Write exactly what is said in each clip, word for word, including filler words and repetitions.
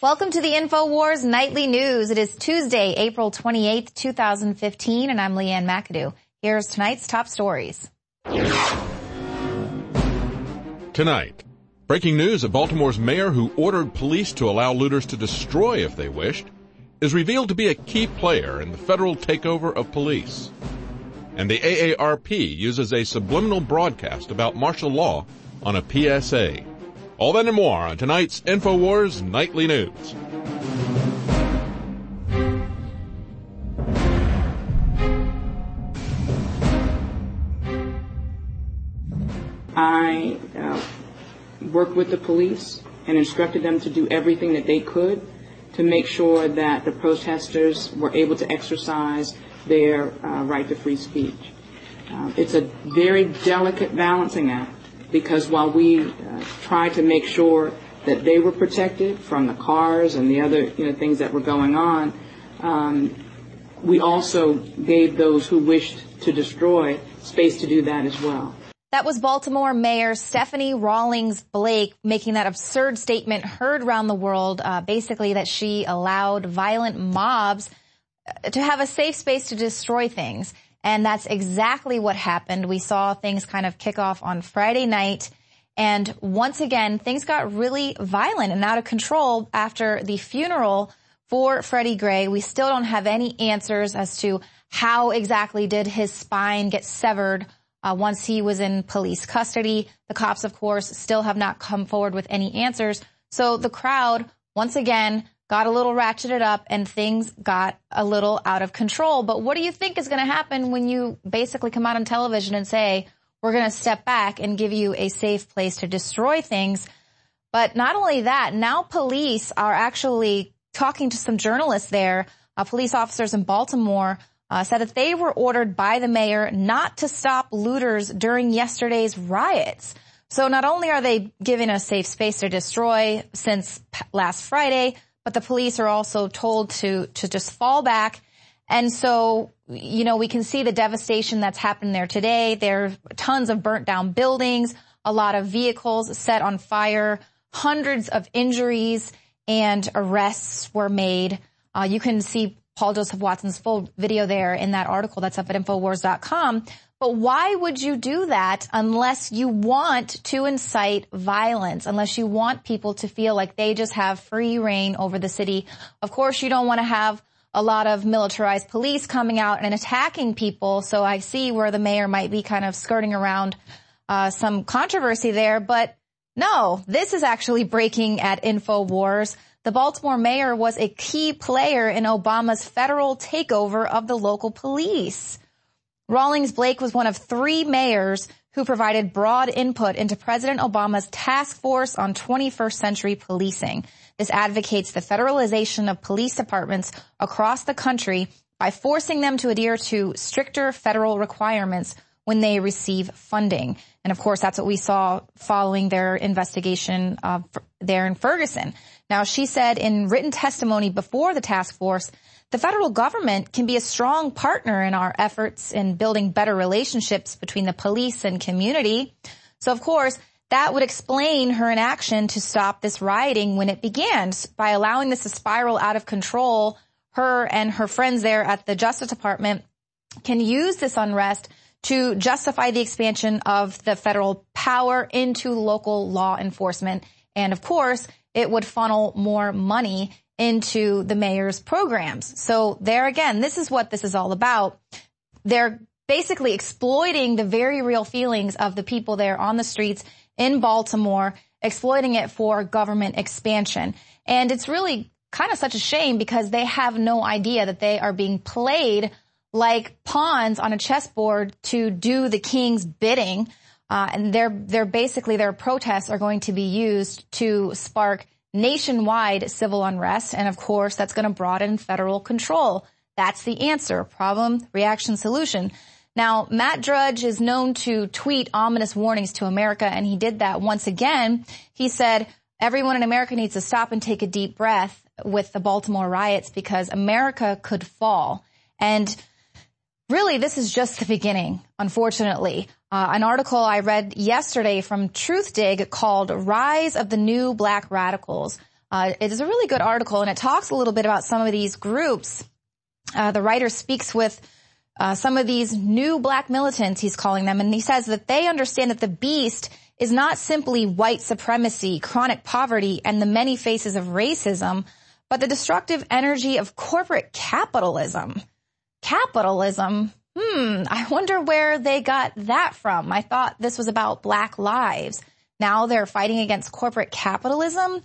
Welcome to the InfoWars Nightly News. It is Tuesday, April twenty-eighth, two thousand fifteen, and I'm Leanne McAdoo. Here's tonight's top stories. Tonight, breaking news that Baltimore's mayor, who ordered police to allow looters to destroy if they wished, is revealed to be a key player in the federal takeover of police. And the A A R P uses a subliminal broadcast about martial law on a P S A. All that and more on tonight's InfoWars Nightly News. I uh, worked with the police and instructed them to do everything that they could to make sure that the protesters were able to exercise their uh, right to free speech. Uh, it's a very delicate balancing act, because while we uh, tried to make sure that they were protected from the cars and the other you know, things that were going on, um, we also gave those who wished to destroy space to do that as well. That was Baltimore Mayor Stephanie Rawlings Blake making that absurd statement heard around the world, uh, basically that she allowed violent mobs to have a safe space to destroy things. And that's exactly what happened. We saw things kind of kick off on Friday night. And once again, things got really violent and out of control after the funeral for Freddie Gray. We still don't have any answers as to how exactly did his spine get severed uh, once he was in police custody. The cops, of course, still have not come forward with any answers. So the crowd, once again, got a little ratcheted up and things got a little out of control. But what do you think is going to happen when you basically come out on television and say, we're going to step back and give you a safe place to destroy things? But not only that, now police are actually talking to some journalists there. Uh, police officers in Baltimore uh, said that they were ordered by the mayor not to stop looters during yesterday's riots. So not only are they given a safe space to destroy since p- last Friday, but the police are also told to, to just fall back. And so, you know, we can see the devastation that's happened there today. There are tons of burnt down buildings, a lot of vehicles set on fire, hundreds of injuries and arrests were made. Uh, you can see Paul Joseph Watson's full video there in that article that's up at Infowars dot com. But why would you do that unless you want to incite violence, unless you want people to feel like they just have free reign over the city? Of course, you don't want to have a lot of militarized police coming out and attacking people. So I see where the mayor might be kind of skirting around uh, some controversy there. But no, this is actually breaking at InfoWars. The Baltimore mayor was a key player in Obama's federal takeover of the local police. Rawlings Blake was one of three mayors who provided broad input into President Obama's task force on twenty-first century policing. This advocates the federalization of police departments across the country by forcing them to adhere to stricter federal requirements when they receive funding. And of course, that's what we saw following their investigation uh, there in Ferguson. Now, she said in written testimony before the task force, the federal government can be a strong partner in our efforts in building better relationships between the police and community. So, of course, that would explain her inaction to stop this rioting when it began. By allowing this to spiral out of control, her and her friends there at the Justice Department can use this unrest to justify the expansion of the federal power into local law enforcement. And, of course, it would funnel more money into the mayor's programs. So there again, this is what this is all about. They're basically exploiting the very real feelings of the people there on the streets in Baltimore, exploiting it for government expansion. And it's really kind of such a shame because they have no idea that they are being played like pawns on a chessboard to do the king's bidding. Uh, and they're, they're basically, their protests are going to be used to spark nationwide civil unrest. And of course, that's going to broaden federal control. That's the answer. Problem, reaction, solution. Now, Matt Drudge is known to tweet ominous warnings to America, and he did that once again. He said, everyone in America needs to stop and take a deep breath with the Baltimore riots because America could fall. And really, this is just the beginning, unfortunately. Uh, an article I read yesterday from Truthdig called Rise of the New Black Radicals Uh, it is a really good article, and it talks a little bit about some of these groups. Uh, the writer speaks with uh, some of these new black militants, he's calling them, and he says that they understand that the beast is not simply white supremacy, chronic poverty, and the many faces of racism, but the destructive energy of corporate capitalism. Capitalism? Hmm, I wonder where they got that from. I thought this was about black lives. Now they're fighting against corporate capitalism.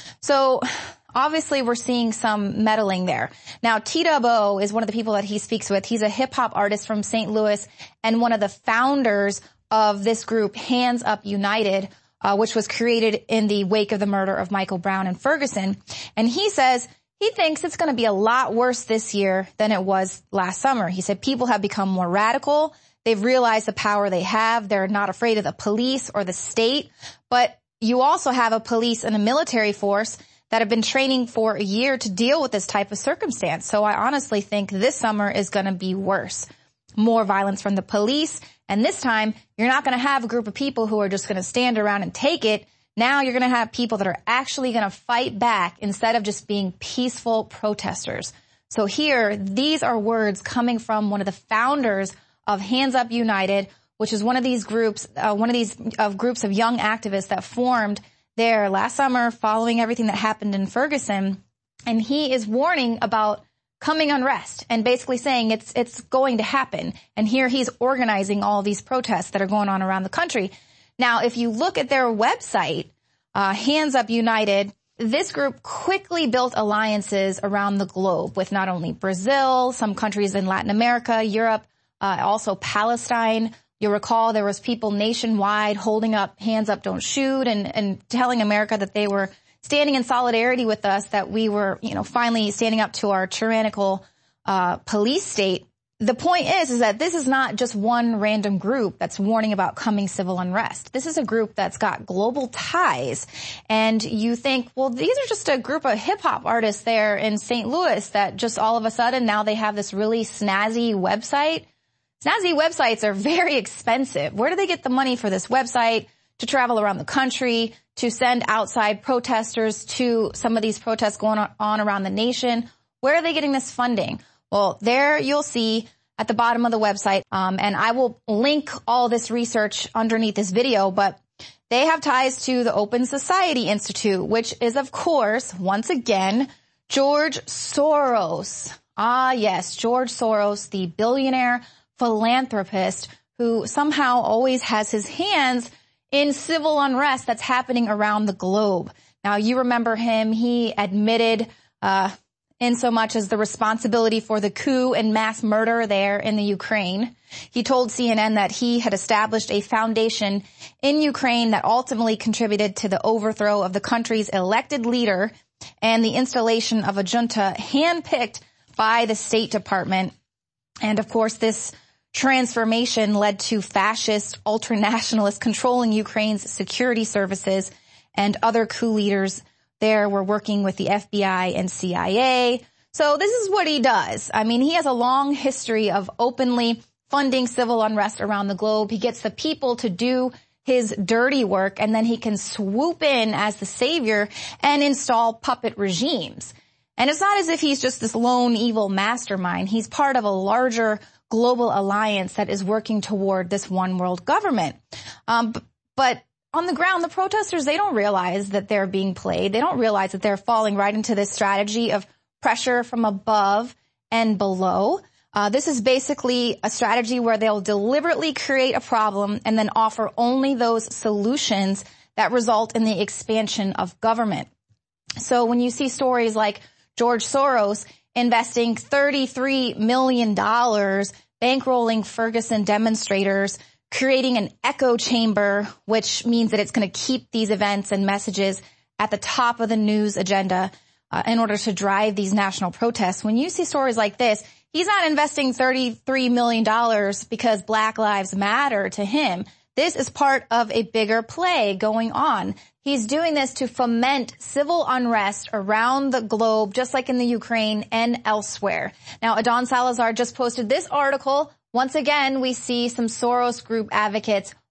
So obviously we're seeing some meddling there. Now T-Dub-O is one of the people that he speaks with. He's a hip-hop artist from Saint Louis and one of the founders of this group, Hands Up United, uh, which was created in the wake of the murder of Michael Brown in Ferguson. And he says he thinks it's going to be a lot worse this year than it was last summer. He said people have become more radical. They've realized the power they have. They're not afraid of the police or the state. But you also have a police and a military force that have been training for a year to deal with this type of circumstance. So I honestly think this summer is going to be worse. More violence from the police. And this time, you're not going to have a group of people who are just going to stand around and take it. Now you're going to have people that are actually going to fight back instead of just being peaceful protesters. So here, these are words coming from one of the founders of Hands Up United, which is one of these groups, uh, one of these uh, groups of young activists that formed there last summer following everything that happened in Ferguson. And he is warning about coming unrest and basically saying it's it's going to happen. And here he's organizing all these protests that are going on around the country. Now, if you look at their website, uh, Hands Up United, this group quickly built alliances around the globe with not only Brazil, some countries in Latin America, Europe, Uh, also Palestine. You'll recall there was people nationwide holding up hands up, don't shoot, and, and telling America that they were standing in solidarity with us, that we were, you know, finally standing up to our tyrannical uh, police state. The point is, is that this is not just one random group that's warning about coming civil unrest. This is a group that's got global ties. And you think, well, these are just a group of hip-hop artists there in Saint Louis that just all of a sudden now they have this really snazzy website. Snazzy websites are very expensive. Where do they get the money for this website to travel around the country, to send outside protesters to some of these protests going on around the nation? Where are they getting this funding? Well, there you'll see at the bottom of the website, um, and I will link all this research underneath this video, but they have ties to the Open Society Institute, which is, of course, once again, George Soros. Ah, yes, George Soros, the billionaire philanthropist who somehow always has his hands in civil unrest that's happening around the globe. Now, you remember him. He admitted uh in so much as the responsibility for the coup and mass murder there in the Ukraine. He told C N N that he had established a foundation in Ukraine that ultimately contributed to the overthrow of the country's elected leader and the installation of a junta handpicked by the State Department. And of course, this transformation led to fascist ultranationalists controlling Ukraine's security services, and other coup leaders there were working with the F B I and C I A. So this is what he does. I mean, he has a long history of openly funding civil unrest around the globe. He gets the people to do his dirty work, and then he can swoop in as the savior and install puppet regimes. And it's not as if he's just this lone evil mastermind. He's part of a larger global alliance that is working toward this one world government. Um, but on the ground, the protesters, they don't realize that they're being played. They don't realize that they're falling right into this strategy of pressure from above and below. Uh, this is basically a strategy where they'll deliberately create a problem and then offer only those solutions that result in the expansion of government. So when you see stories like George Soros investing thirty-three million dollars, bankrolling Ferguson demonstrators, creating an echo chamber, which means that it's going to keep these events and messages at the top of the news agenda uh, in order to drive these national protests. When you see stories like this, he's not investing thirty-three million dollars because Black Lives Matter to him. This is part of a bigger play going on. He's doing this to foment civil unrest around the globe, just like in the Ukraine and elsewhere. Now, Adon Salazar just posted this article. Once again, we see some Soros group advocates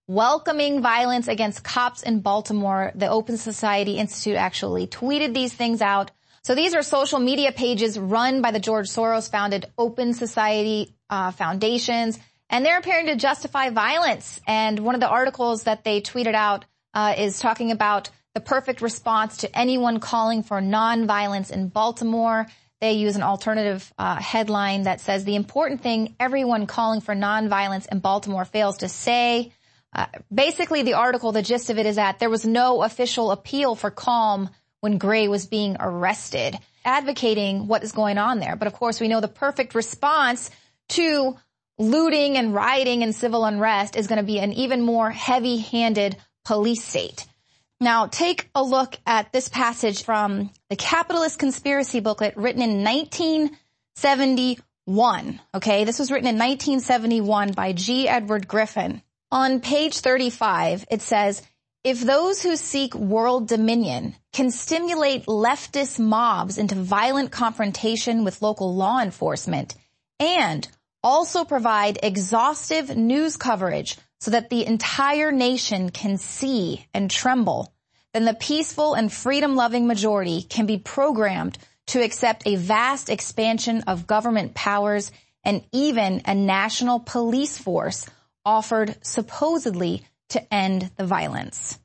welcoming violence against cops in Baltimore. The Open Society Institute actually tweeted these things out. So these are social media pages run by the George Soros-founded Open Society uh, foundations, and they're appearing to justify violence. And one of the articles that they tweeted out uh, is talking about the perfect response to anyone calling for nonviolence in Baltimore. They use an alternative uh, headline that says, the important thing everyone calling for nonviolence in Baltimore fails to say. Uh, basically, the article, the gist of it is that there was no official appeal for calm when Gray was being arrested, advocating what is going on there. But of course, we know the perfect response to looting and rioting and civil unrest is going to be an even more heavy-handed police state. Now, take a look at this passage from the Capitalist Conspiracy booklet written in nineteen seventy-one. Okay, this was written in nineteen seventy-one by G. Edward Griffin. On page thirty-five, it says, if those who seek world dominion can stimulate leftist mobs into violent confrontation with local law enforcement and also provide exhaustive news coverage so that the entire nation can see and tremble, then the peaceful and freedom-loving majority can be programmed to accept a vast expansion of government powers and even a national police force offered supposedly to end the violence.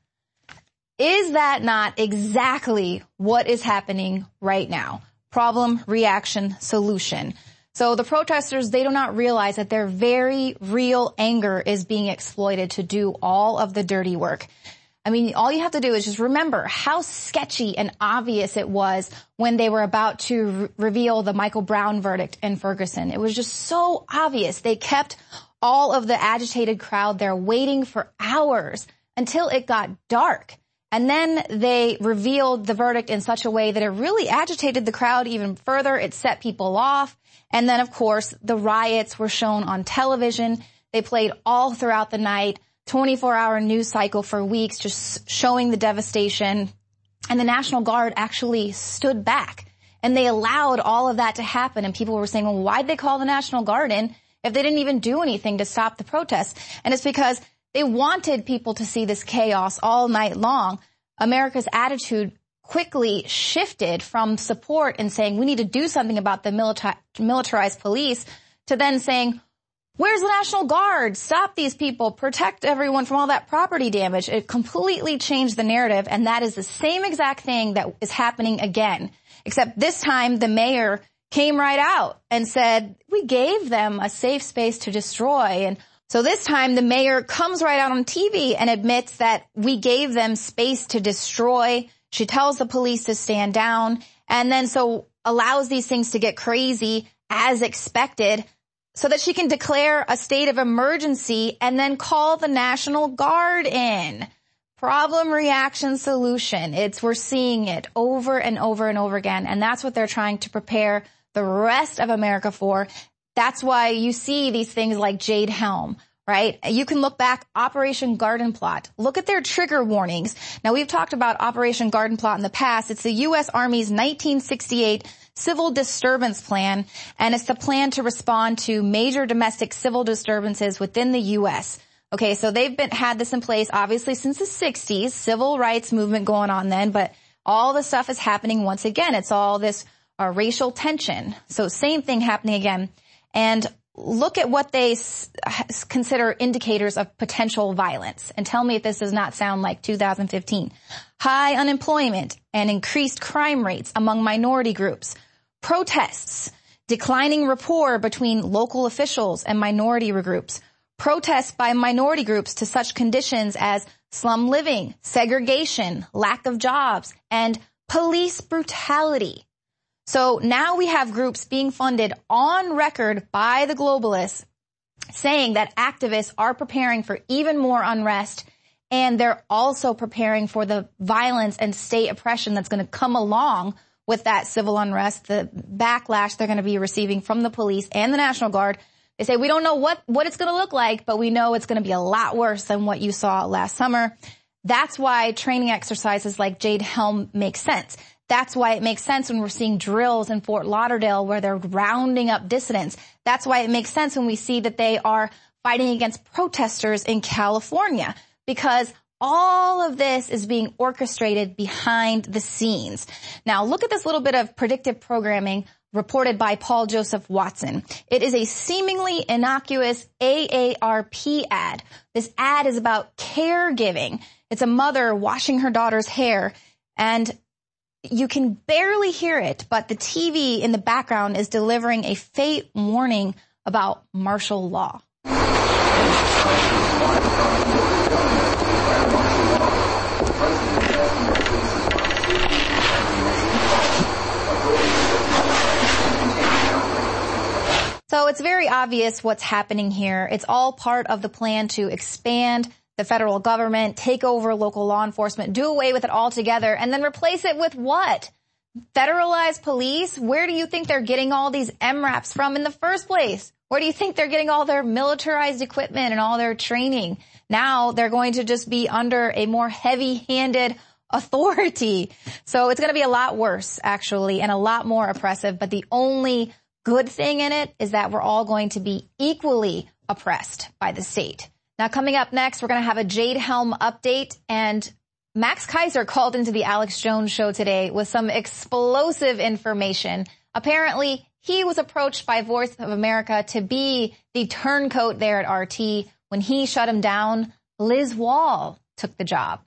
Is that not exactly what is happening right now? Problem, reaction, solution. So the protesters, they do not realize that their very real anger is being exploited to do all of the dirty work. I mean, all you have to do is just remember how sketchy and obvious it was when they were about to re- reveal the Michael Brown verdict in Ferguson. It was just so obvious. They kept all of the agitated crowd there waiting for hours until it got dark. And then they revealed the verdict in such a way that it really agitated the crowd even further. It set people off. And then, of course, the riots were shown on television. They played all throughout the night, twenty-four hour news cycle for weeks, just showing the devastation. And the National Guard actually stood back. And they allowed all of that to happen. And people were saying, well, why'd they call the National Guard in if they didn't even do anything to stop the protests? And it's because they wanted people to see this chaos all night long. America's attitude quickly shifted from support and saying we need to do something about the milita- militarized police to then saying, where's the National Guard? Stop these people. Protect everyone from all that property damage. It completely changed the narrative, and that is the same exact thing that is happening again, except this time the mayor came right out and said, we gave them a safe space to destroy. And so this time the mayor comes right out on T V and admits that we gave them space to destroy. She tells the police to stand down and then so allows these things to get crazy as expected so that she can declare a state of emergency and then call the National Guard in. Problem, reaction, solution. It's, we're seeing it over and over and over again. And that's what they're trying to prepare the rest of America for. That's why you see these things like Jade Helm, right? You can look back, Operation Garden Plot. Look at their trigger warnings. Now, we've talked about Operation Garden Plot in the past. It's the U S Army's nineteen sixty-eight Civil Disturbance Plan, and it's the plan to respond to major domestic civil disturbances within the U S. Okay, so they've been had this in place, obviously, since the sixties, civil rights movement going on then, but all the stuff is happening once again. It's all this uh, racial tension. So same thing happening again. And look at what they s- consider indicators of potential violence. And tell me if this does not sound like two thousand fifteen. High unemployment and increased crime rates among minority groups. Protests. Declining rapport between local officials and minority groups. Protests by minority groups to such conditions as slum living, segregation, lack of jobs, and police brutality. So now we have groups being funded on record by the globalists saying that activists are preparing for even more unrest, and they're also preparing for the violence and state oppression that's going to come along with that civil unrest, the backlash they're going to be receiving from the police and the National Guard. They say, we don't know what, what it's going to look like, but we know it's going to be a lot worse than what you saw last summer. That's why training exercises like Jade Helm make sense. That's why it makes sense when we're seeing drills in Fort Lauderdale where they're rounding up dissidents. That's why it makes sense when we see that they are fighting against protesters in California, because all of this is being orchestrated behind the scenes. Now, look at this little bit of predictive programming reported by Paul Joseph Watson. It is a seemingly innocuous A A R P ad. This ad is about caregiving. It's a mother washing her daughter's hair, and you can barely hear it, but the T V in the background is delivering a fate warning about martial law. So it's very obvious what's happening here. It's all part of the plan to expand the federal government, take over local law enforcement, do away with it altogether, and then replace it with what? Federalized police? Where do you think they're getting all these M RAPs from in the first place? Where do you think they're getting all their militarized equipment and all their training? Now they're going to just be under a more heavy-handed authority. So it's going to be a lot worse, actually, and a lot more oppressive. But the only good thing in it is that we're all going to be equally oppressed by the state. Now, coming up next, we're going to have a Jade Helm update, and Max Kaiser called into the Alex Jones show today with some explosive information. Apparently, he was approached by Voice of America to be the turncoat there at R T. When he shut him down, Liz Wall took the job.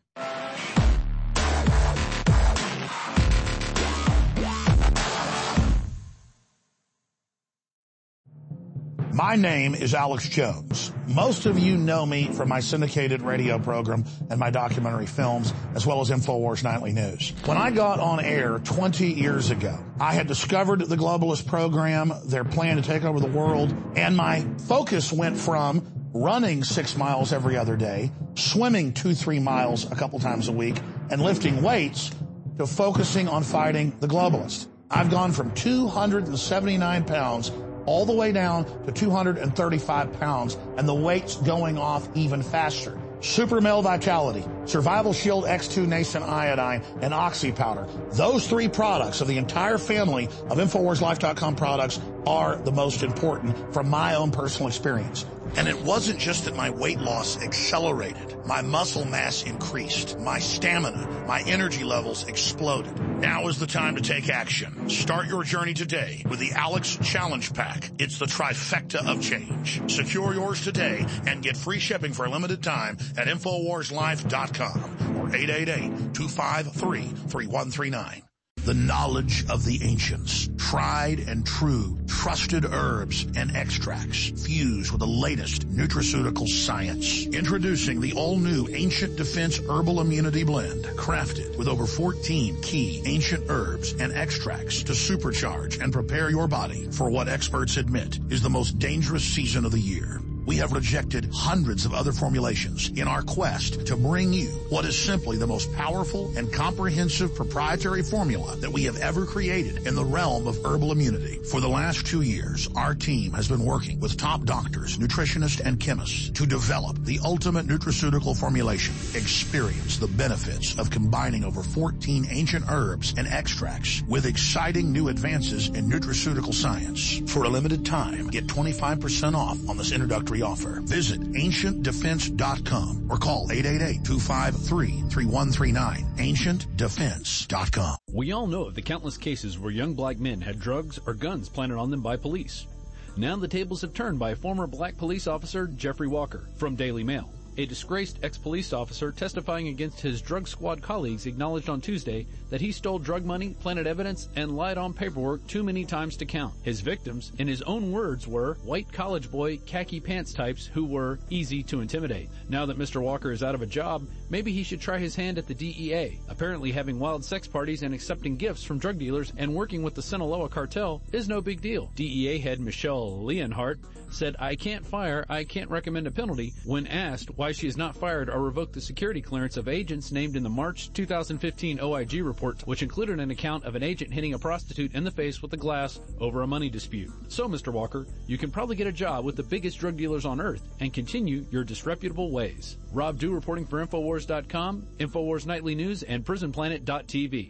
My name is Alex Jones. Most of you know me from my syndicated radio program and my documentary films, as well as InfoWars Nightly News. When I got on air twenty years ago, I had discovered the globalist program, their plan to take over the world, and my focus went from running six miles every other day, swimming two, three miles a couple times a week, and lifting weights, to focusing on fighting the globalists. I've gone from two hundred seventy-nine pounds all the way down to two hundred thirty-five pounds, and the weight's going off even faster. Super Male Vitality, Survival Shield X two Nascent Iodine, and Oxy Powder. Those three products of the entire family of InfoWars Life dot com products are the most important from my own personal experience. And it wasn't just that my weight loss accelerated. My muscle mass increased. My stamina, my energy levels exploded. Now is the time to take action. Start your journey today with the Alex Challenge Pack. It's the trifecta of change. Secure yours today and get free shipping for a limited time at InfoWars Life dot com or eight eight eight, two five three, three one three nine. The knowledge of the ancients, tried and true, trusted herbs and extracts fused with the latest nutraceutical science. Introducing the all-new Ancient Defense Herbal Immunity Blend, crafted with over fourteen key ancient herbs and extracts to supercharge and prepare your body for what experts admit is the most dangerous season of the year. We have rejected hundreds of other formulations in our quest to bring you what is simply the most powerful and comprehensive proprietary formula that we have ever created in the realm of herbal immunity. For the last two years, our team has been working with top doctors, nutritionists, and chemists to develop the ultimate nutraceutical formulation. Experience the benefits of combining over fourteen ancient herbs and extracts with exciting new advances in nutraceutical science. For a limited time, get twenty-five percent off on this introductory offer. Visit ancient defense dot com or call eight eight eight, two five three, three one three nine. ancient defense dot com. We all know of the countless cases where young black men had drugs or guns planted on them by police. Now the tables have turned by former black police officer Jeffrey Walker from Daily Mail. A disgraced ex-police officer testifying against his drug squad colleagues acknowledged on Tuesday that he stole drug money, planted evidence, and lied on paperwork too many times to count. His victims, in his own words, were white college boy, khaki pants types who were easy to intimidate. Now that Mister Walker is out of a job, maybe he should try his hand at the D E A. Apparently having wild sex parties and accepting gifts from drug dealers and working with the Sinaloa cartel is no big deal. D E A head Michelle Leonhardt said, "I can't fire, I can't recommend a penalty," when asked why she has not fired or revoked the security clearance of agents named in the March two thousand fifteen O I G report, which included an account of an agent hitting a prostitute in the face with a glass over a money dispute. So, Mister Walker, you can probably get a job with the biggest drug dealers on earth and continue your disreputable ways. Rob Dew reporting for InfoWars dot com, InfoWars Nightly News, and Prison Planet dot T V.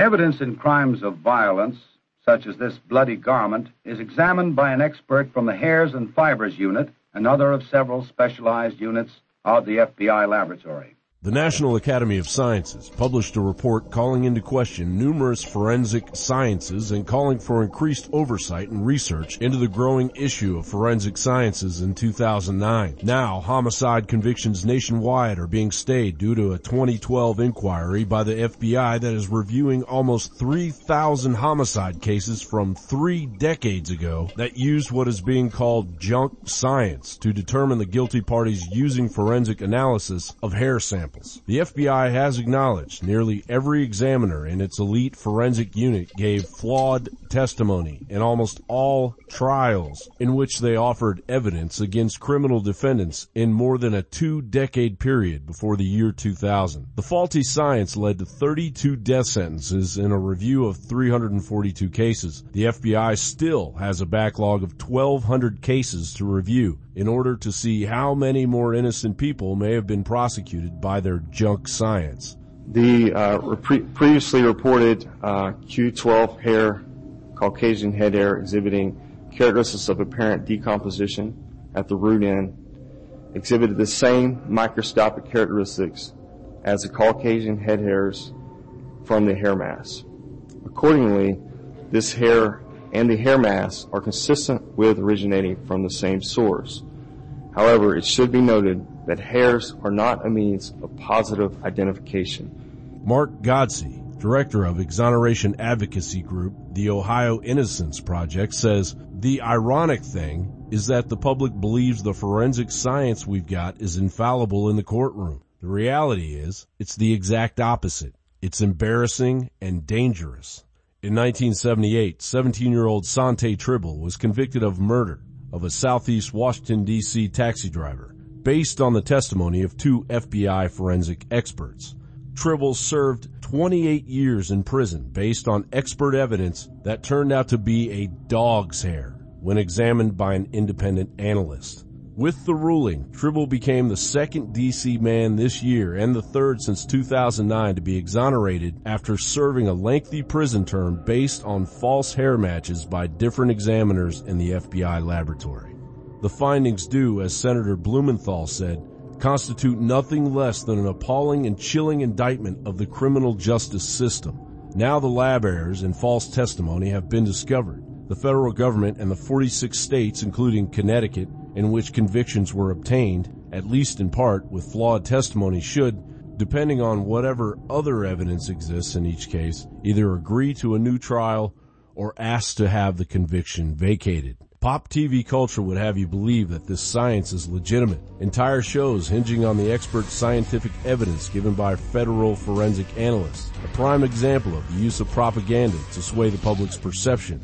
Evidence in crimes of violence, such as this bloody garment, is examined by an expert from the Hairs and Fibers Unit, another of several specialized units of the F B I laboratory. The National Academy of Sciences published a report calling into question numerous forensic sciences and calling for increased oversight and research into the growing issue of forensic sciences in two thousand nine. Now, homicide convictions nationwide are being stayed due to a twenty twelve inquiry by the F B I that is reviewing almost three thousand homicide cases from three decades ago that used what is being called junk science to determine the guilty parties using forensic analysis of hair samples. The F B I has acknowledged nearly every examiner in its elite forensic unit gave flawed testimony in almost all trials in which they offered evidence against criminal defendants in more than a two-decade period before the year two thousand. The faulty science led to thirty-two death sentences in a review of three hundred forty-two cases. The F B I still has a backlog of twelve hundred cases to review in order to see how many more innocent people may have been prosecuted by their junk science. The uh, pre- previously reported uh, Q twelve hair, Caucasian head hair exhibiting characteristics of apparent decomposition at the root end exhibited the same microscopic characteristics as the Caucasian head hairs from the hair mass. Accordingly, this hair and the hair mass are consistent with originating from the same source. However, it should be noted that hairs are not a means of positive identification. Mark Godsey, director of Exoneration Advocacy Group, the Ohio Innocence Project, says the ironic thing is that the public believes the forensic science we've got is infallible in the courtroom. The reality is, it's the exact opposite. It's embarrassing and dangerous. In nineteen seventy-eight, seventeen-year-old Sante Tribble was convicted of murder of a Southeast Washington, D C taxi driver, based on the testimony of two F B I forensic experts. Tribble served twenty-eight years in prison based on expert evidence that turned out to be a dog's hair when examined by an independent analyst. With the ruling, Tribble became the second D C man this year and the third since two thousand nine to be exonerated after serving a lengthy prison term based on false hair matches by different examiners in the F B I laboratory. The findings do, as Senator Blumenthal said, constitute nothing less than an appalling and chilling indictment of the criminal justice system. Now the lab errors and false testimony have been discovered. The federal government and the forty-six states, including Connecticut, in which convictions were obtained, at least in part, with flawed testimony should, depending on whatever other evidence exists in each case, either agree to a new trial or ask to have the conviction vacated. Pop T V culture would have you believe that this science is legitimate. Entire shows hinging on the expert scientific evidence given by federal forensic analysts. A prime example of the use of propaganda to sway the public's perception.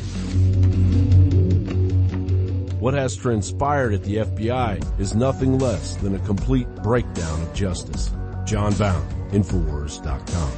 What has transpired at the F B I is nothing less than a complete breakdown of justice. John Bound, Infowars dot com.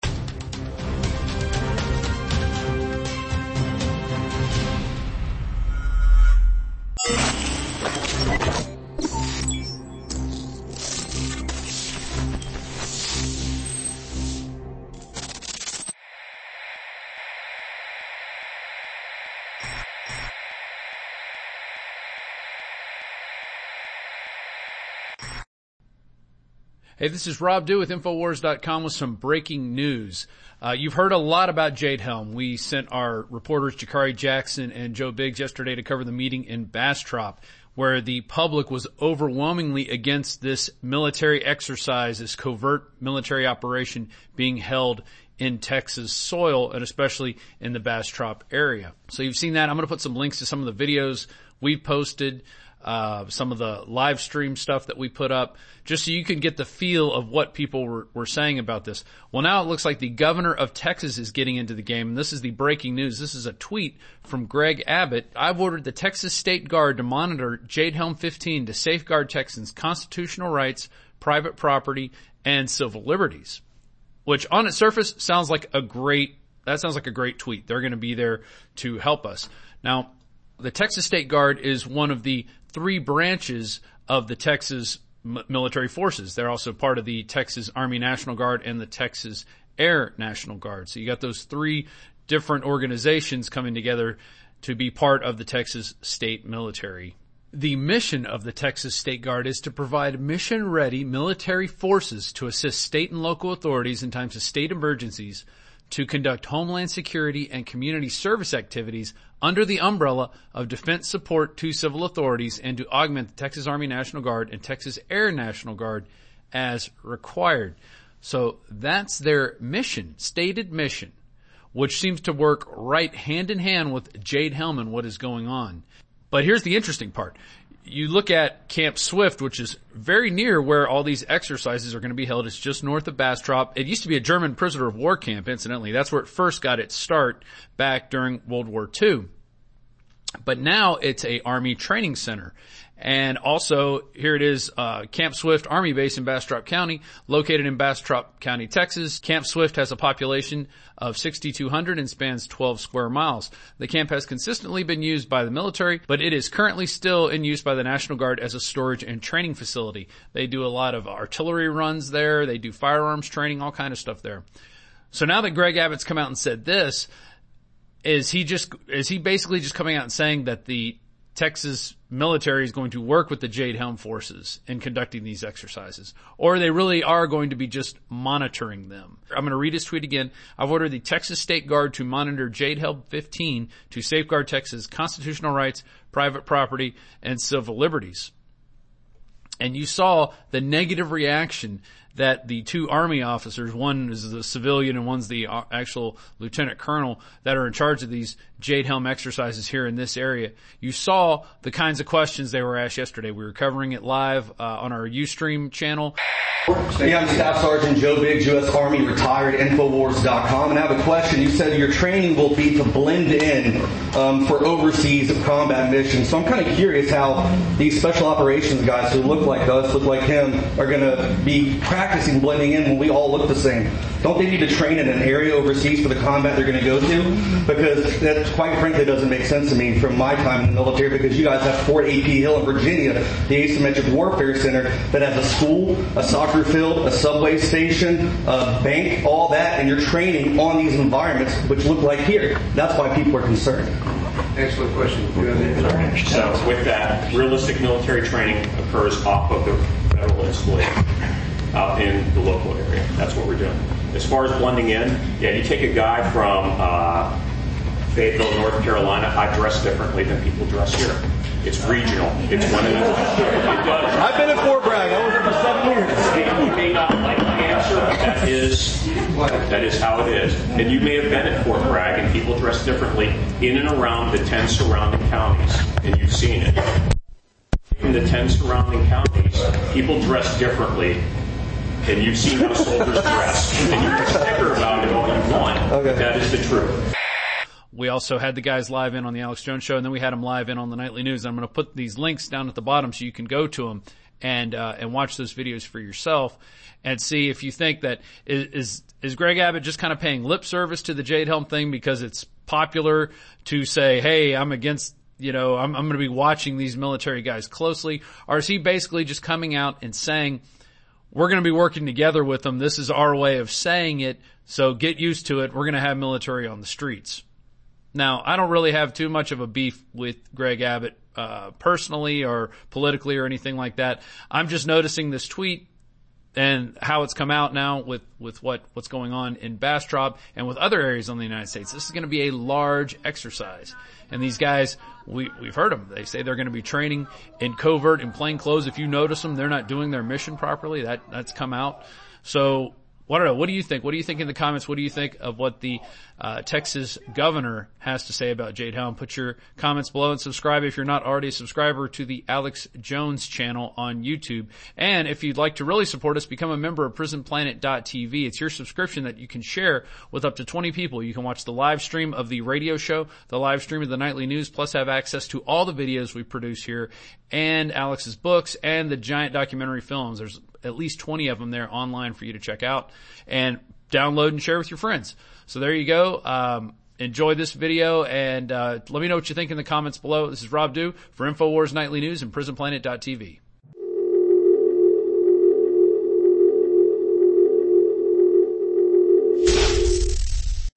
Hey, this is Rob Dew with Infowars dot com with some breaking news. Uh, you've heard a lot about Jade Helm. We sent our reporters Jakari Jackson and Joe Biggs yesterday to cover the meeting in Bastrop, where the public was overwhelmingly against this military exercise, this covert military operation being held in Texas soil, and especially in the Bastrop area. So you've seen that. I'm going to put some links to some of the videos we've posted, uh, some of the live stream stuff that we put up, just so you can get the feel of what people were, were saying about this. Well, now it looks like the governor of Texas is getting into the game, and this is the breaking news. This is a tweet from Greg Abbott. I've ordered the Texas State Guard to monitor Jade Helm fifteen to safeguard Texans' constitutional rights, private property, and civil liberties. Which on its surface sounds like a great, that sounds like a great tweet. They're going to be there to help us. Now, the Texas State Guard is one of the three branches of the Texas m- military forces. They're also part of the Texas Army National Guard and the Texas Air National Guard. So you got those three different organizations coming together to be part of the Texas State Military. The mission of the Texas State Guard is to provide mission-ready military forces to assist state and local authorities in times of state emergencies, to conduct homeland security and community service activities under the umbrella of defense support to civil authorities, and to augment the Texas Army National Guard and Texas Air National Guard as required. So that's their mission, stated mission, which seems to work right hand in hand with Jade Helm and what is going on. But here's the interesting part. You look at Camp Swift, which is very near where all these exercises are going to be held. It's just north of Bastrop. It used to be a German prisoner of war camp, incidentally. That's where it first got its start back during World War Two. But now it's a Army training center. And also, here it is, uh, Camp Swift Army Base in Bastrop County, located in Bastrop County, Texas. Camp Swift has a population of sixty-two hundred and spans twelve square miles. The camp has consistently been used by the military, but it is currently still in use by the National Guard as a storage and training facility. They do a lot of artillery runs there. They do firearms training, all kind of stuff there. So now that Greg Abbott's come out and said this, is he just, is he basically just coming out and saying that the Texas military is going to work with the Jade Helm forces in conducting these exercises, or they really are going to be just monitoring them? I'm going to read his tweet again. I've ordered the Texas State Guard to monitor Jade Helm fifteen to safeguard Texas constitutional rights, private property, and civil liberties. And you saw the negative reaction that the two Army officers, one is the civilian and one's the actual lieutenant colonel, that are in charge of these Jade Helm exercises here in this area. You saw the kinds of questions they were asked yesterday. We were covering it live uh, on our Ustream channel. Yeah, I'm Staff Sergeant Joe Biggs, U S Army, retired, Infowars dot com, and I have a question. You said your training will be to blend in um, for overseas combat missions. So I'm kind of curious how these special operations guys who look like us, look like him, are going to be practicing blending in when we all look the same. Don't they need to train in an area overseas for the combat they're going to go to? Because that, quite frankly, doesn't make sense to me from my time in the military, because you guys have Fort A P Hill in Virginia, the Asymmetric Warfare Center, that has a school, a soccer field, a subway station, a bank, all that, and you're training on these environments which look like here. That's why people are concerned. Excellent question. So with that, realistic military training occurs off of the federal installation out in the local area. That's what we're doing. As far as blending in, yeah, you take a guy from uh, Fayetteville, North Carolina, I dress differently than people dress here. It's regional. It's one of the... It does. I've been at Fort Bragg. I was there for seven years. You may not like the answer, but that is, that is how it is. And you may have been at Fort Bragg, and people dress differently in and around the ten surrounding counties, and you've seen it. In the ten surrounding counties, people dress differently, and you've seen how soldiers dress. And you can snicker about it all you want. Okay. That is the truth. We also had the guys live in on the Alex Jones Show, and then we had them live in on the Nightly News. I'm going to put these links down at the bottom so you can go to them and uh, and watch those videos for yourself and see if you think that is, is is Greg Abbott just kind of paying lip service to the Jade Helm thing because it's popular to say, hey, I'm against, you know, I'm, I'm going to be watching these military guys closely, or is he basically just coming out and saying, we're going to be working together with them. This is our way of saying it, so get used to it. We're going to have military on the streets. Now, I don't really have too much of a beef with Greg Abbott uh personally or politically or anything like that. I'm just noticing this tweet and how it's come out now with, with what, what's going on in Bastrop and with other areas in the United States. This is going to be a large exercise. And these guys, we, we've heard them. They say they're going to be training in covert, in plain clothes. If you notice them, they're not doing their mission properly. That, that's come out. So, I don't know. What do you think? What do you think in the comments? What do you think of what the uh, Texas governor has to say about Jade Helm? Put your comments below and subscribe if you're not already a subscriber to the Alex Jones channel on YouTube. And if you'd like to really support us, become a member of prison planet dot t v. It's your subscription that you can share with up to twenty people. You can watch the live stream of the radio show, the live stream of the Nightly News, plus have access to all the videos we produce here and Alex's books and the giant documentary films. There's at least twenty of them there online for you to check out and download and share with your friends. So there you go. Um, enjoy this video and uh, let me know what you think in the comments below. This is Rob Dew for InfoWars Nightly News and prison planet dot t v.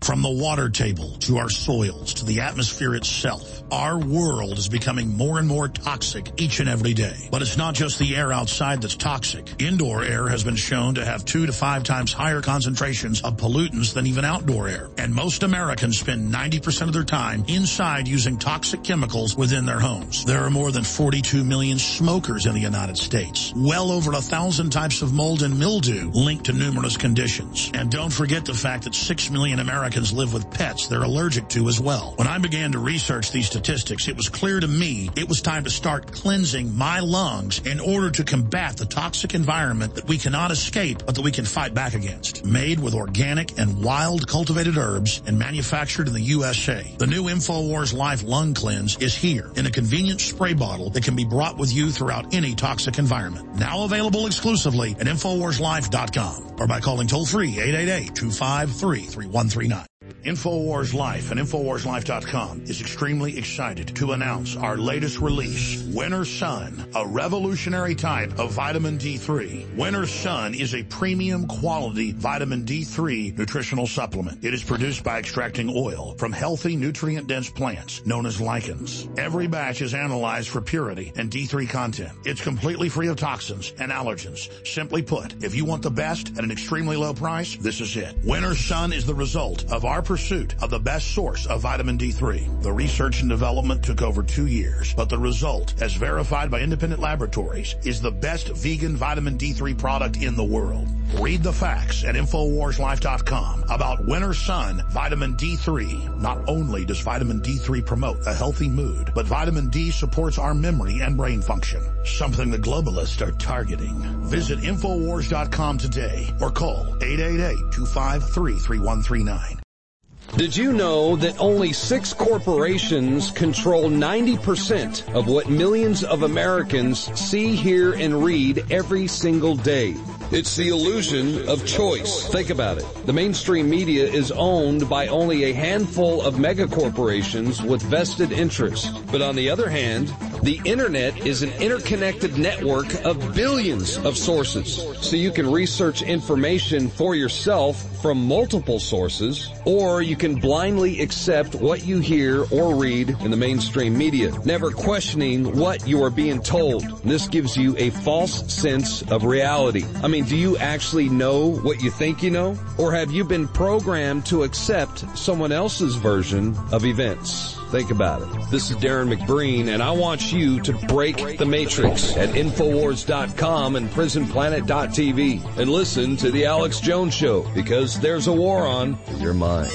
From the water table to our soils to the atmosphere itself, our world is becoming more and more toxic each and every day. But it's not just the air outside that's toxic. Indoor air has been shown to have two to five times higher concentrations of pollutants than even outdoor air. And most Americans spend ninety percent of their time inside using toxic chemicals within their homes. There are more than forty-two million smokers in the United States. Well over a thousand types of mold and mildew linked to numerous conditions. And don't forget the fact that six million Americans live with pets they're allergic to as well. When I began to research these statistics, it was clear to me it was time to start cleansing my lungs in order to combat the toxic environment that we cannot escape but that we can fight back against. Made with organic and wild cultivated herbs and manufactured in the U S A, the new InfoWars Life Lung Cleanse is here in a convenient spray bottle that can be brought with you throughout any toxic environment. Now available exclusively at Infowars Life dot com or by calling toll-free eight eight eight, two five three, three one three nine. InfoWars Life and Infowars Life dot com is extremely excited to announce our latest release, Winter Sun, a revolutionary type of vitamin D three. Winter Sun is a premium quality vitamin D three nutritional supplement. It is produced by extracting oil from healthy, nutrient-dense plants known as lichens. Every batch is analyzed for purity and D three content. It's completely free of toxins and allergens. Simply put, if you want the best at an extremely low price, this is it. Winter Sun is the result of our pursuit of the best source of vitamin D three. The research and development took over two years, but the result, as verified by independent laboratories, is the best vegan vitamin D three product in the world. Read the facts at Infowars Life dot com about Winter Sun Vitamin D three. Not only does vitamin D three promote a healthy mood, but vitamin D supports our memory and brain function, something the globalists are targeting. Visit Infowars dot com today or call eight eight eight, two five three, three one three nine. Did you know that only six corporations control ninety percent of what millions of Americans see, hear, and read every single day? It's the illusion of choice. Think about it. The mainstream media is owned by only a handful of megacorporations with vested interests. But on the other hand, the internet is an interconnected network of billions of sources. So you can research information for yourself from multiple sources, or you can blindly accept what you hear or read in the mainstream media, never questioning what you are being told. This gives you a false sense of reality. I mean, do you actually know what you think you know? Or have you been programmed to accept someone else's version of events? Think about it. This is Darren McBreen, and I want you to break the matrix at Infowars dot com and Prison Planet dot T V and listen to The Alex Jones Show, because there's a war on in your mind.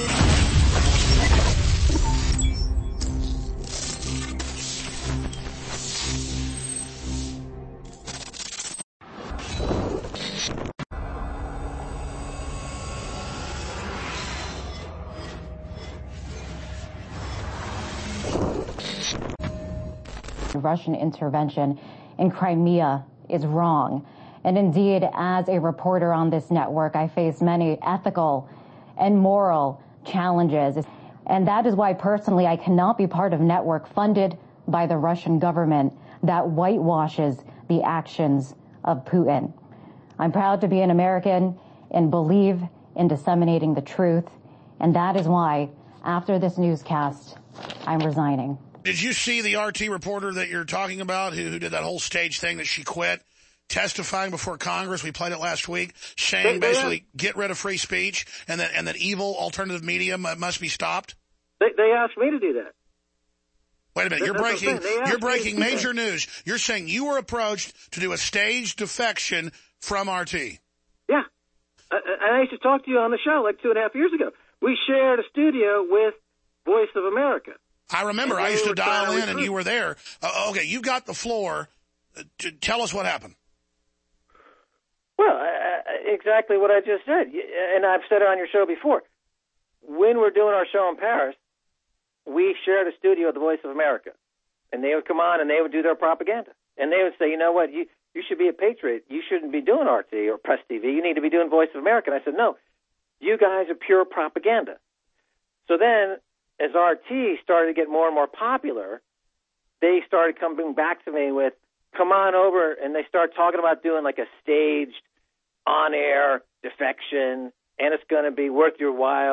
Russian intervention in Crimea is wrong. And indeed, as a reporter on this network, I face many ethical and moral challenges. And that is why personally I cannot be part of a network funded by the Russian government that whitewashes the actions of Putin. I'm proud to be an American and believe in disseminating the truth. And that is why, after this newscast, I'm resigning. Did you see the R T reporter that you're talking about who, who did that whole stage thing that she quit, testifying before Congress? We played it last week, saying they, they basically asked, get rid of free speech and that and that evil alternative media must be stopped? They, they asked me to do that. Wait a minute, you're breaking you're breaking major news. You're saying you were approached to do a stage defection from R T. Yeah. I, I used to talk to you on the show like two and a half years ago. We shared a studio with Voice of America. I remember. I used to dial in, and you were there. Uh, okay, you got the floor. Uh, to tell us what happened. Well, uh, exactly what I just said, and I've said it on your show before. When we're doing our show in Paris, we shared a studio with the Voice of America, and they would come on and they would do their propaganda, and they would say, you know what, you you should be a patriot. You shouldn't be doing R T or Press T V. You need to be doing Voice of America. And I said, no, you guys are pure propaganda. So then, as R T started to get more and more popular, they started coming back to me with, come on over, and they start talking about doing like a staged on-air defection, and it's going to be worth your while,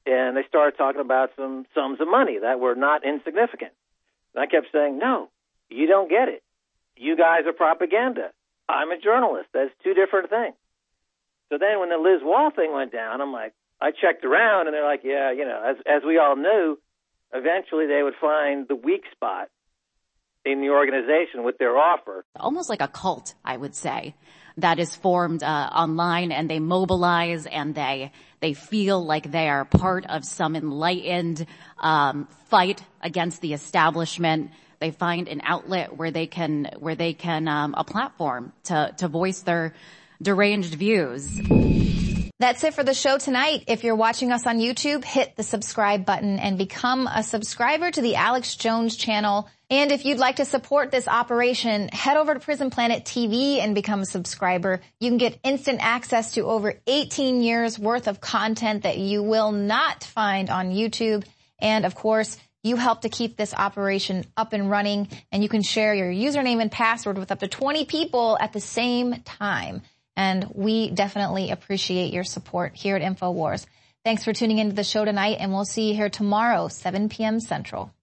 and they started talking about some sums of money that were not insignificant. And I kept saying, no, you don't get it. You guys are propaganda. I'm a journalist. That's two different things. So then when the Liz Wall thing went down, I'm like, I checked around, and they're like, yeah, you know, as as we all knew, eventually they would find the weak spot in the organization with their offer. Almost like a cult, I would say, that is formed uh, online, and they mobilize, and they they feel like they are part of some enlightened um, fight against the establishment. They find an outlet where they can where they can um, a platform to to voice their deranged views. That's it for the show tonight. If you're watching us on YouTube, hit the subscribe button and become a subscriber to the Alex Jones channel. And if you'd like to support this operation, head over to Prison Planet T V and become a subscriber. You can get instant access to over eighteen years worth of content that you will not find on YouTube. And of course, you help to keep this operation up and running, and you can share your username and password with up to twenty people at the same time. And we definitely appreciate your support here at InfoWars. Thanks for tuning into the show tonight, and we'll see you here tomorrow, seven p.m. Central.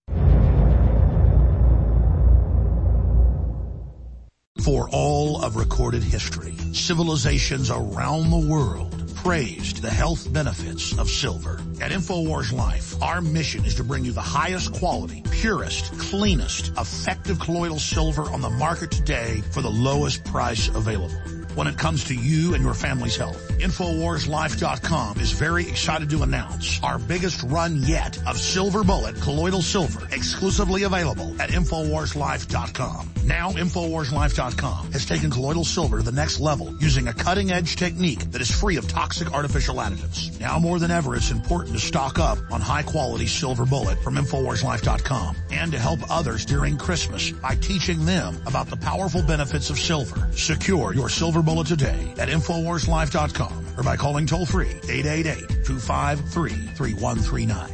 For all of recorded history, civilizations around the world praised the health benefits of silver. At InfoWars Life, our mission is to bring you the highest quality, purest, cleanest, effective colloidal silver on the market today for the lowest price available. When it comes to you and your family's health, InfoWars Life dot com is very excited to announce our biggest run yet of Silver Bullet colloidal silver, exclusively available at InfoWars Life dot com. Now InfoWars Life dot com has taken colloidal silver to the next level using a cutting-edge technique that is free of toxic artificial additives. Now more than ever, it's important to stock up on high-quality Silver Bullet from InfoWars Life dot com and to help others during Christmas by teaching them about the powerful benefits of silver. Secure your Silver Bullet today at InfoWars Life dot com or by calling toll-free eight eight eight, two five three, three one three nine.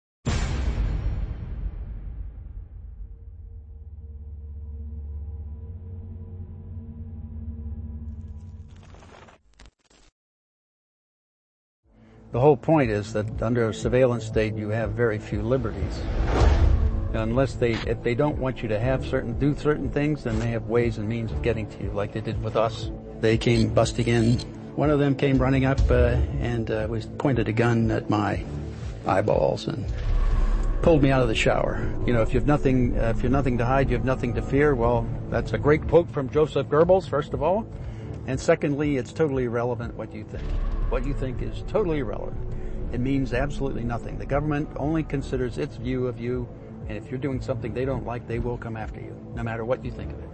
The whole point is that under a surveillance state, you have very few liberties. Unless they, if they don't want you to have certain, do certain things, then they have ways and means of getting to you, like they did with us. They came busting in. One of them came running up uh, and uh, was pointed a gun at my eyeballs and pulled me out of the shower. You know, if you have nothing, uh, if you're nothing to hide, you have nothing to fear. Well, that's a great quote from Joseph Goebbels, first of all, and secondly, it's totally irrelevant what you think. What you think is totally irrelevant. It means absolutely nothing. The government only considers its view of you, and if you're doing something they don't like, they will come after you, no matter what you think of it.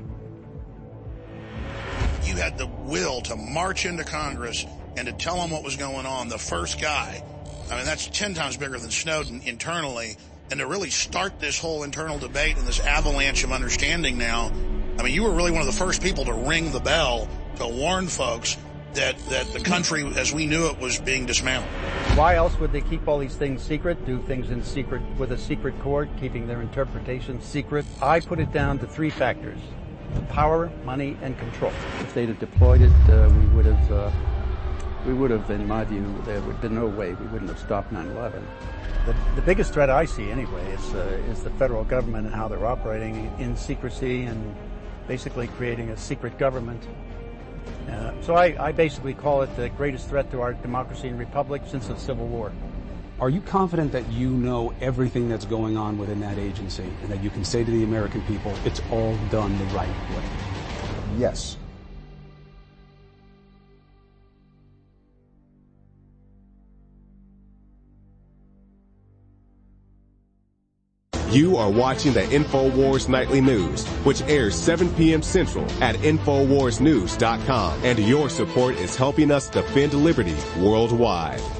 You had the will to march into Congress and to tell them what was going on. The first guy, I mean, that's ten times bigger than Snowden internally, and to really start this whole internal debate and this avalanche of understanding now, I mean, you were really one of the first people to ring the bell to warn folks that, that the country as we knew it was being dismantled. Why else would they keep all these things secret, do things in secret with a secret court, keeping their interpretation secret? I put it down to three factors: power, money, and control. If they'd have deployed it, uh, we would have, uh, we would have, in my view, there would have been no way we wouldn't have stopped nine eleven. The, the biggest threat I see anyway is, uh, is the federal government and how they're operating in secrecy and basically creating a secret government. Uh, so I, I basically call it the greatest threat to our democracy and republic since the Civil War. Are you confident that you know everything that's going on within that agency and that you can say to the American people, it's all done the right way? Yes. You are watching the InfoWars Nightly News, which airs seven p.m. Central at InfoWars News dot com. And your support is helping us defend liberty worldwide.